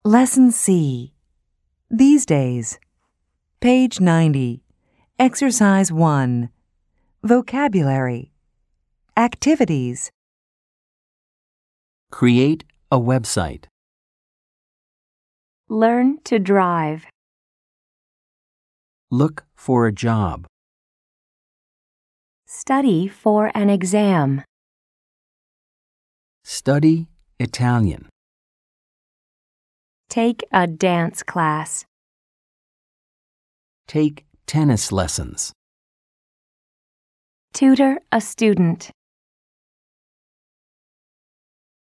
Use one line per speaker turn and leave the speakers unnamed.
Lesson C. These days. Page 90. Exercise 1. Vocabulary. Activities.
Create a website.
Learn to drive.
Look for a job.
Study for an exam.
Study Italian.
Take a dance class.
Take tennis lessons.
Tutor a student.